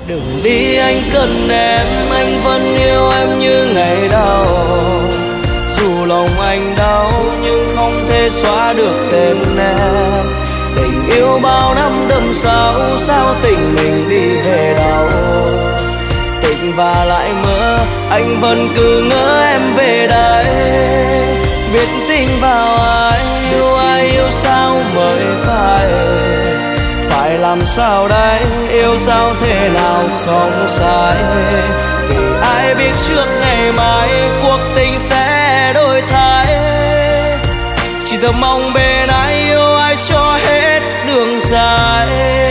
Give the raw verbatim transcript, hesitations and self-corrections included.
Đừng đi anh cần em, anh vẫn yêu em như ngày đầu. Dù lòng anh đau nhưng không thể xóa được tên em. Tình yêu bao năm đâm sâu, sao tình mình đi về đâu. Tình và lại mơ, anh vẫn cứ ngỡ em về đây. Biết tin vào ai, yêu ai yêu sao mới phải. Phải làm sao đây, yêu sao thế nào không sai. Vì ai biết trước ngày mai cuộc tình sẽ đổi thay. Chỉ thầm mong bên ai yêu ai cho hết đường dài.